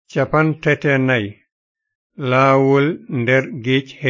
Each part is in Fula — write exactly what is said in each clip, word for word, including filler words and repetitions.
Capantete nayi laawol nder geej he.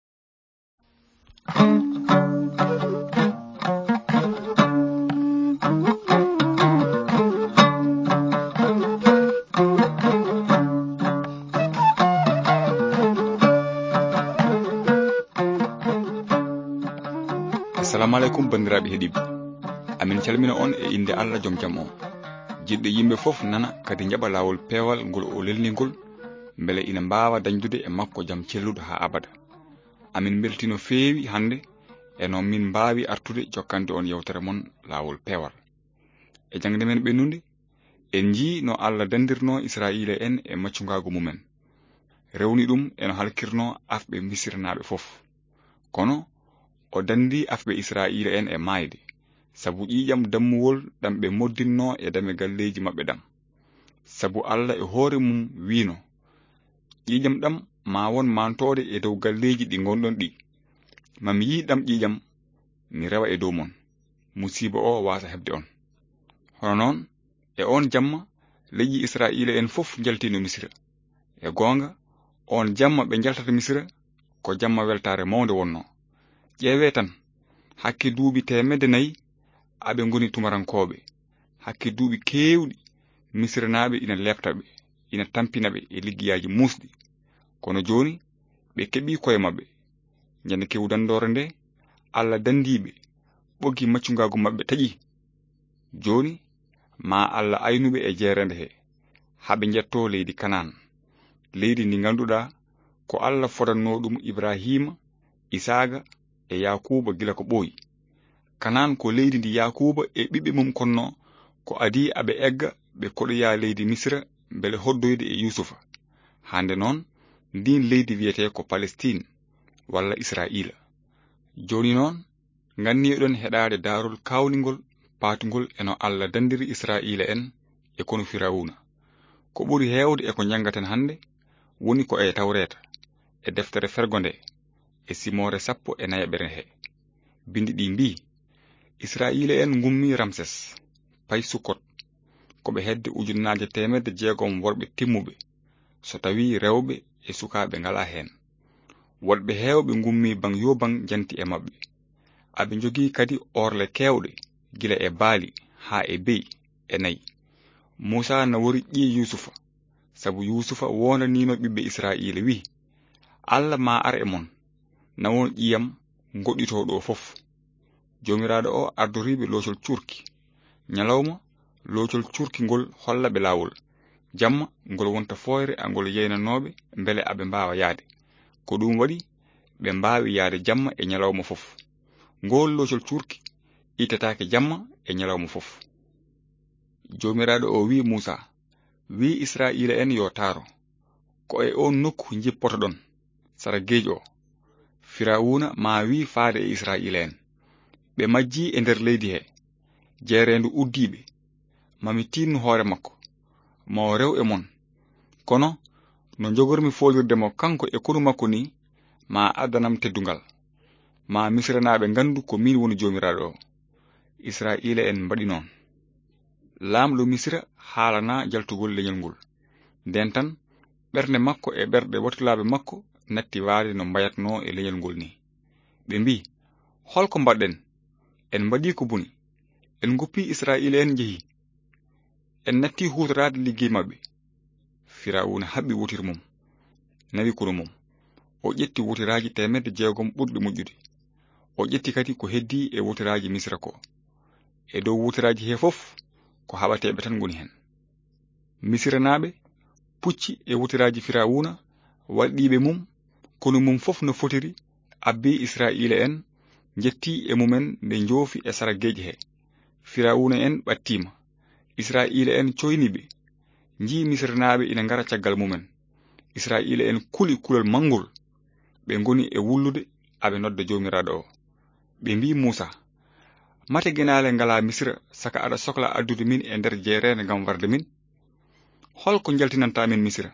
Assalamu alaikum bandiraɓe heɗiɓe, amin calmina on e inde Allah joom jam o. Jiɗɗo yimɓe fof nana kadi jaɓa lawol peewal ngol o lelningol beele ina mbawa dañdude e makko jam celluɗo ha abada. Amin beltino feewi hande e no min mbawi artude jokkande on yewtere mon lawol peewal. E jangde men ɓennude en jii no Allah dandirno Israila en e maccugagu mumen, rewni ɗum eno halkirno afɓe misirnaɓe fof. Kono o dandi afɓe Israila en e mayde sabu ƴiƴam dammuwol ɗam ɓe moddinno e dame galleji maɓɓe ɗam. Sabu Allah e hoore mum wino ƴiƴam ɗam ma won mantode e dow galleji ɗi gonɗon ɗi. Mami yi ɗam ƴiƴam mi rewa e dow mon, musiba o wasa hebde on. Hono noon e on jamma leƴƴi Israila en fof jaltino Misira. E gonga on jamma ɓe jaltata Misira ko jamma weltare mawde wonno. Ƴeewe tan hakke duuɓi temedde nayi aɓe ngoni tumarankoɓe, hakke duuɓi kewɗi misiranaɓe ina leftaɓe, ina tampinaɓe e liggiyaji musɗi. Kono joni ɓe keɓi koye mabɓe. Ñande kewdandore nde Allah dandiɓe, ɓoggi maccugagu mabɓe taƴi. Joni ma Allah aynuɓe e jeerende he haɓe jetto leydi Kanan, leydi ndi ganduɗa ko Allah fodanno ɗum Ibrahima, Isaga e Yakuba gila ko ɓooyi. Kanan ko leydi ndi Yakuba e ɓiɓɓe mum konno ko adi aɓe egga ɓe koɗoya leydi Misra beele hoddoyde e Yusufa. Hande noon ndin leydi wiyete ko Palestine walla Israila. Joni noon ganni eɗon heɗade darol kawningol patugol eno Allah dandiri Israila en e kono Firawuna. Ko ɓuri hewde e ko jangaten hande woni ko e Tawreta e deftere fergonde e simore sappo e nayaɓere he. Bindi ɗi mbi Israila en gummi Ramses pay Sukot koɓe hedde ujunnaje temedde jeegom worɓe timmuɓe, so tawi rewɓe e sukaɓe ngala hen. Woɗɓe hewɓe gummi ban yo ban janti e mabɓe. Aɓe jogii kadi orle kewɗe gila e baali ha e beyi e nayi. Musa na wori ƴii Yusufa sabu Yusufa wonanino ɓiɓɓe Israila wi Allah ma ar e mon nawon ƴiyam goɗɗito ɗo fof. Jomiraɗo o ardoriɓe loocol curki, ñalawma loocol curki ngol hollaɓe lawol, jamma ngol wonta foyre angol yeynanoɓe beele aɓe mbawa yaade. Ko ɗum waɗi ɓe mbawi yaade jamma e ñalawma fof. Ngol loocol curki itatake jamma e ñalawma fof. Jomiraɗo o wi Musa, wi Israila en yo taaro ko e on nokku jippoto ɗon sara geej o. Firawuna ma wi faade e Israila en, ɓe majji e nder leydi he, jeerendu uddiɓe, mami tinnu hoore makko, ma o rew e mon. Kono no jogormi folirde mo kanko e konu makko ni, ma addanam teddungal, ma misiranaɓe gandu ko min woni jomiraɗo o. Israila en mbaɗi noon. Lamɗo Misira haalana jaltugol leñol ngol, nden tan ɓernde makko e ɓerɗe wattulaɓe makko natti waade no mbayatno e leñol ngol ni. Ɓe mbi holko mbaɗɗen, en mbaɗi ko boni, en guppi Israila en jehi, en natti hutorade liggey mabɓe. Firawuna haɓɓi wotir mum, nawi kono mum, o ƴetti wotiraji temedde jeegom ɓurɗe moƴƴude. O ƴetti kadi ko heddi e wotiraji Misra ko. E dow wotiraji he fof ko haɓateɓe tan goni hen. Misiranaɓe pucci e wotiraji Firawuna, waɗɗiɓe mum, kono mum fof no fotiri abbi Israila en jetti e mumen nde joofi e sara geej he. Firawuna en ɓattima, Israila en coyniɓe, ji misiranaɓe ina ngara caggal mumen. Israila en kuli kulol mangol, ɓe ngoni e wullude aɓe nodda jomiraɗo o. Ɓe mbi Musa, mate genale ngala Misira saka aɗa sohla addude min e nder jeerende ngam warde min? Holko jaltinanta min Misira?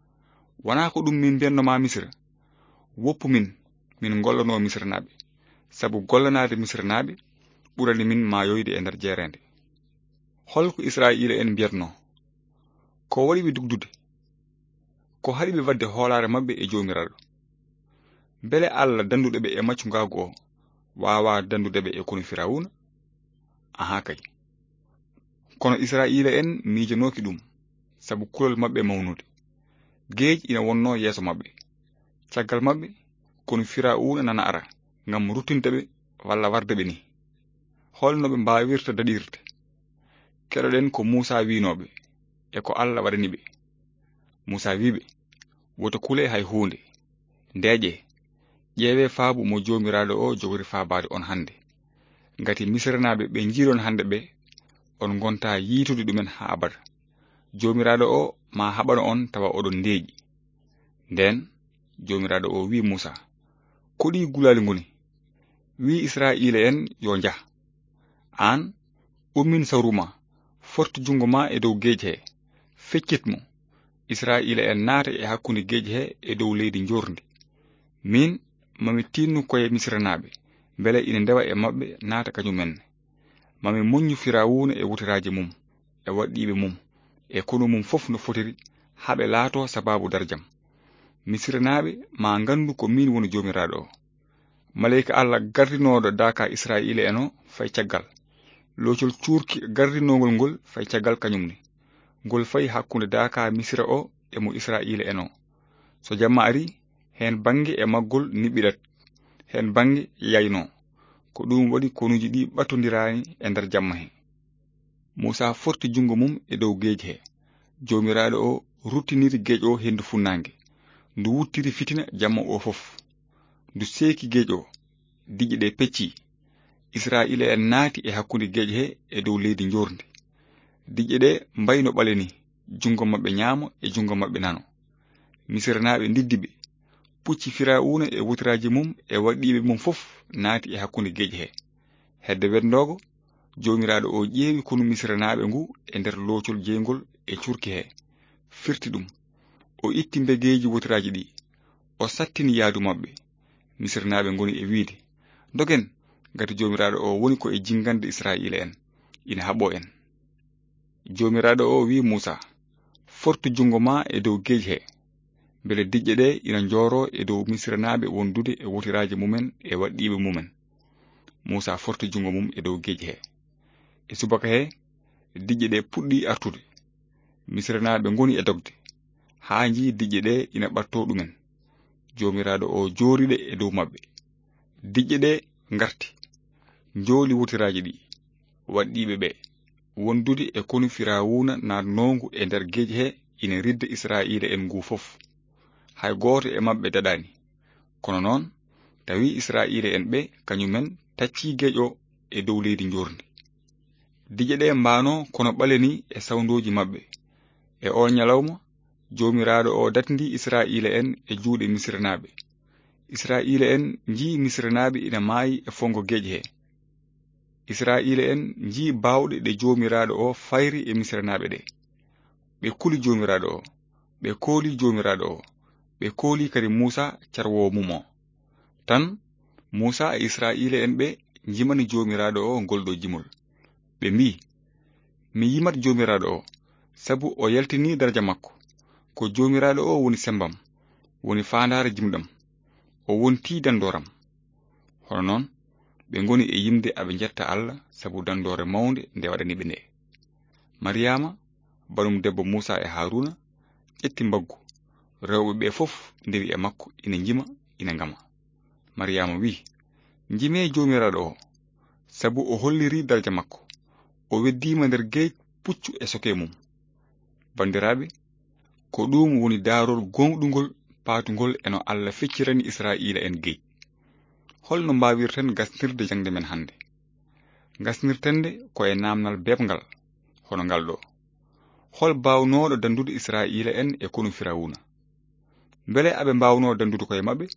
Wona ko ɗum min mbiyannoma Misira? Woppu min, min gollano misiranaɓe, sabu gollanade misiranaɓe ɓurani min maayoyde e nder jeerende. Holko Israila en mbiyatno? Ko waɗi ɓe dugdude? ko haɗiɓe wadde hoolare mabɓe e jomiraɗo. Bele Allah danduɗeɓe e maccu ngagu o wawa dandudeɓe e kono firawuna? Aha kay. Kono Israila en miijanoki ɗum sabu kulol mabɓe mawnude. Geej ina wonno yeeso mabɓe. Caggal mabɓe kono firawuna nana ara ngam ruttintaɓe walla wardeɓe ni. Holno ɓe mbawirta daɗirte. Keɗoɗen ko Musa winoɓe e ko Allah waɗaniɓe. Musa wiɓe woto kule hay hunde. Ndeeƴe ƴeewe faabu mo jomiraɗo o jogori faabade on hande. Ngati misiranaɓe ɓe jiiɗon hande ɓe on gonta yiitude ɗumen ha abada. Jomiraɗo o ma haɓano on tawa oɗon ndeeƴi. Nden jomiraɗo o wi Musa, koɗi gulali ngoni? Wi Israila en yo njah. An ummin sawruma, forti jungo ma e dow geej he, feccitmo. Israila en naata e hakkunde geej he e dow leydi njorndi. Min mami tinnu koye misiranaɓe, bele ina ndewa e mabɓe naata kañumen. Mami moññu firawuna e wutiraji mum, e waɗɗiɓe mum, e kono mum fof no fotiri, haɓe laato sababu darjam. Misiranaɓe ma gandu ko min woni jomiraɗo o. Malayka Allah gardinoɗo daka Israila en o fay caggal. Locol cuurki gardinogol ngol fay caggal kañumni. Ngol fay hakkunde daka misira o e mo Israila en o. So jamma ari, hen bangi e maggol niɓiɗat, hen bangi yayno. Ko ɗum waɗi konuji ɗi ɓattodirani e nder jamma he. Musa forti jungo mum e dow geej he. Jomiraɗo o ruttiniri geej o hendu funnange. Ndu wuttiri fitina jamma o fof. Ndu seeki geej o, diƴe ɗe pecci. Israila en naati e hakkunde geej he e dow leydi njorndi. Diƴe ɗe mbayno ɓaleni, jungo mabɓe ñaamo e jungo mabɓe nano. Misiranaɓe ndiddiɓe, pucci firawuna e wutiraji mum e waɗɗiɓe mum fof naati e hakkunde geej he. Hedde weddogo, jomiraɗo o ƴeewi kono misiranaɓe ngu e nder loocol jeygol e curki he. Firti ɗum, o itti mbegeeji wutiraji ɗi, o sattini yaadu mabɓe. Misiranaɓe ngoni e wiide, dogen, gati jomiraɗo o woni ko e jingande Israila en, ina haɓo en. Jomiraɗo o wi Musa, fortu jungo ma e dow geej he, bele diƴƴe ɗe ina njoro e dow misiranaɓe wondude e wutiraji mumen e waɗɗiɓe mumen. Musa forti jungo mum e dow geej he. E subaka he, diƴƴe ɗe puɗɗi artude. Misiranaɓe ngoni e dogde, haa nji diƴƴe ɗe ina ɓatto ɗumen. Jomiraɗo o jooriɗe e dow mabɓe. Diƴƴe ɗe ngarti, njooli wutiraji ɗi, waɗɗiɓe ɓe, wondude e konu firawuna natnongu e nder geej he ina ridda Israila en ngu fof. Hay gooto e mabɓe daɗani. Kono noon, tawi Israila en ɓe kañumen tacci geej o e dow leydi njorndi. Diƴƴe ɗe mbano kono ɓaleni e sawndoji mabɓe. E o nyalawma, jomiraɗo o datndi Israila en e juuɗe misiranaɓe. Israila en nji misiranaɓe ina maayi e fongo geej he. Israila en nji bawɗe ɗe jomiraɗo o fayri e misiranaɓe ɗe. Ɓe kuli jomiraɗo o, ɓe kooli jomiraɗo o, ɓe kooli kadi Musa carwowo mum o. Tan Musa e Israila en ɓe jimani jomiraɗo o ngolɗo jimol. Ɓe mbi, mi yimat jomiraɗo o, sabu o yaltini daraja makko, ko jomiraɗo o woni sembam, woni fandare jimɗam, o wonti dandoram. Hono noon, ɓe ngoni e yimde aɓe jetta Allah sabu dandore mawnde nde waɗaniɓe nde. Mariyama, banum debbo Musa e Haruna, ƴetti mbaggu, rewɓe ɓe fof ndewi e makko ina jima, ina ngama. Mariyama wi, jime jomiraɗo o, sabu o holliri daraja makko, o weddima nder geej puccu e soke mum. Bandiraɓe, ko ɗum woni darol gonɗungol patugol eno Allah feccirani Israila en geej. Holno mbawirten gasnirde jangde men hande? Gasnirtende ko e namnal bebngal, hono ngal ɗo. Hol bawnoɗo dandude Israila en e konu firawuna. Bele aɓe mbawno dandude koye mabɓe?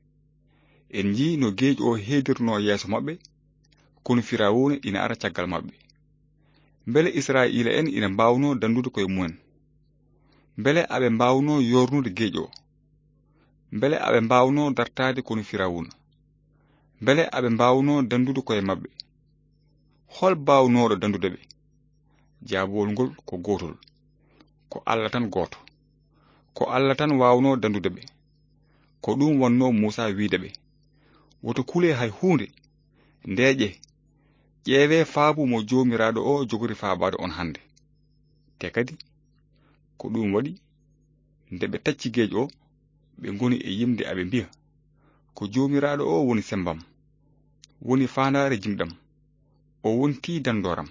En ji no geej o heedirno yeeso mabɓe, konu firawuna ina ara caggal mabɓe. Bele Israila en ina mbawno dandude koye mumen. Bele aɓe mbawno yornude geej o. Bele aɓe mbawno dartade konu firawuna. Bele aɓe mbawno dandude koye mabɓe. Hol bawnoɗo dandude ɓe? Jaabowol ngol ko gotol, ko Allah tan goto. ko Allah tan wawno dandude ɓe. Ko ɗum wonno Musa wiide ɓe, woto kule hay hunde, ndeƴe ƴeewe faabu mo jomiraɗo o jogori faabade on hande. Te kadi ko ɗum waɗi nde ɓe tacci geej o, ɓe ngoni e yimde aɓe mbiya, ko jomiraɗo o woni sembam, woni fandare jimɗam, o wonti dandoram.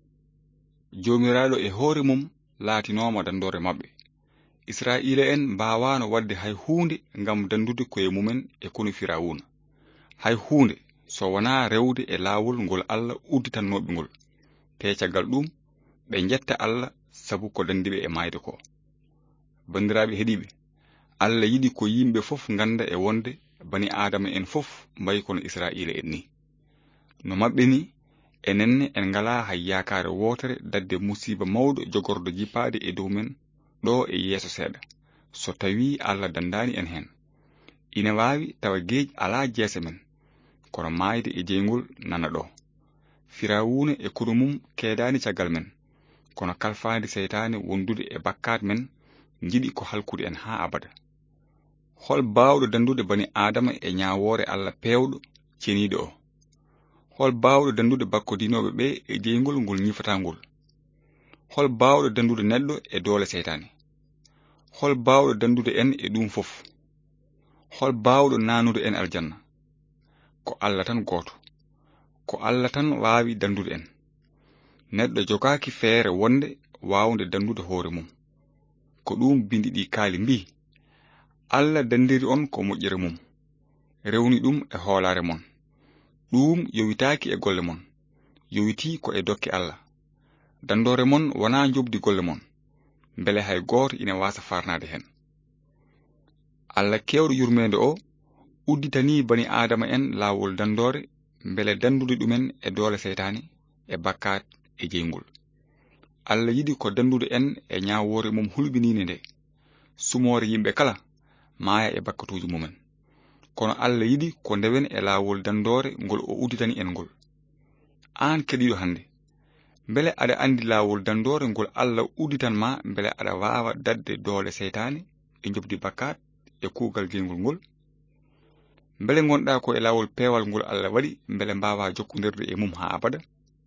Jomiraɗo e hoore mum laatinoma dandore mabɓe. Israila en mbawano wadde hay hunde ngam dandude koye mumen e kono Firawuna. Hay hunde so wona rewde e laawol ngol Allah udditannoɓe ngol. Te caggal ɗum ɓe jetta Allah sabu ko dandiɓe e mayde ko. Bandiraɓe heɗiɓe, Allah yiɗi ko yimɓe fof ganda e wonde bani Adama en fof mbayi kono Israila en ni. No mabɓe ni, enenne en ngala hay yakare wotere dadde musiba mawɗo jogordo jippade e dow men ɗo e yeeso seeɗa, so tawi Allah dandani en hen. Ina wawi tawa geej ala jeese men, kono mayde e jeygol nana ɗo. Firawuna e kono mum keedani caggal men, kono kalfandi seytane wondude e bakkat men jiɗi ko halkude en ha abada. Hol bawɗo dandude bani Adama e ñawore Allah pewɗo ceniɗo o? Hol bawɗo dandude bakkodinoɓe ɓe e jeygol ngol ñifatangol? Hol bawɗo dandude neɗɗo e doole seytane? Hol bawɗo dandude en e ɗum fof? Hol bawɗo nanude en aljanna? Ko Allah tan goto. Ko Allah tan wawi dandude en. Neɗɗo jogaki feere wonde wawde dandude hoore mum. Ko ɗum bindi ɗi kaali mbi, Allah dandiri on ko moƴƴere mum, rewni ɗum e hoolare mon. Ɗum yowitaki e golle mon, yowiti ko e dokke Allah. Dandore mon wona jobdi golle mon, mbele hay goto ina wasa farnade hen. Allah kewɗo yurmede o udditani bani Adama en lawol dandore, mbele dandude ɗumen e doole seytane e bakkat e jeygol. Allah yiɗi ko dandude en e ñawore mum hulɓinine nde, sumore yimɓe kala maaya e bakkatuji mumen. Kono Allah yiɗi ko ndewen e lawol dandore ngol o udditani en ngol. An keɗiɗo hande, mbele aɗa andi lawol dandore ngol Allah udditan ma, mbele aɗa wawa dadde doole seytane e jobdi bakkat e kuugal jeygol ngol? Mbele gonɗa ko e lawol peewal ngol Allah waɗi, mbele mbawa jokkodirde e mum ha abada?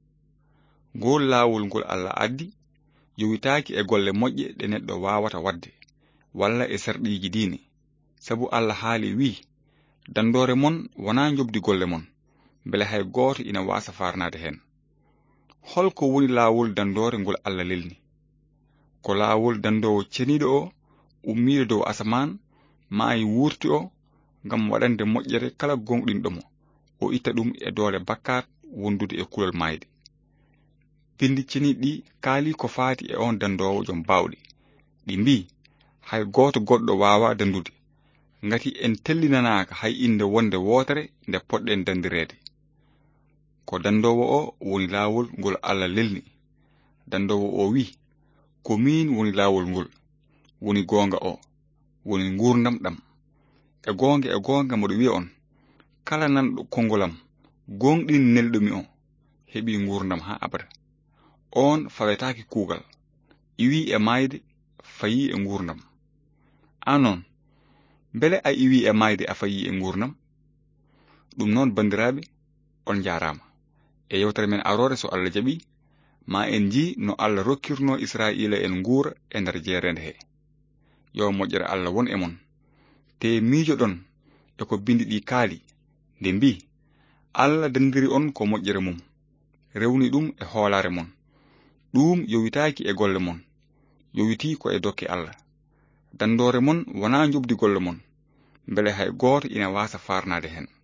Ngol lawol ngol Allah addi yowitaki e golle moƴƴe ɗe neɗɗo wawata wadde, walla e sarɗiji diine, sabu Allah haali wi, dandore mon wona jobdi golle mon, mbele hay goto ina wasa farnade hen. Holko woni lawol dandore ngol Allah lelni? Ko lawol dandowo ceniɗo o ummiɗo dow asaman, maayi wurti o ngam waɗande moƴƴere kala gonɗinɗomo, o itta ɗum e doole bakkat wondude e kulol mayde. Bindi ceniɗi kaali ko faati e on dandowo jom bawɗi. Ɗi mbi, hay goto goɗɗo wawa dandude, ngati en tellinanaka hay inde wonde wotere nde poɗɗen dandirede. Ko dandowo o woni lawol ngol Allah lelni. Dandowo o wi, ko min woni lawol ngol, woni gonga o, woni ngurdam ɗam. E gonga e gonga moɗo wiya on, kala nanɗo kongolam gonɗin nelɗomi o heɓi ngurdam ha abada. On fawetaki kuugal, iwi e mayde, fayi e ngurdam. Anon, mbele a iwi e mayde a fayi e ngurdam? Ɗum noon bandiraɓe, on jarama. E yewtere men arore so Allah jaɓi, ma en ji no Allah rokkirno Israila en nguura e nder jeerende he. Yo moƴƴere Allah won e mon. Te miijoɗon e ko bindi ɗi kaali, nde mbi, Allah dandiri on ko moƴƴere mum, rewni ɗum e hoolare mon. Ɗum yowitaki e golle mon, yowiti ko e dokke Allah. Dandore mon wona jobdi golle mon, mbele hay goto ina wasa farnade hen.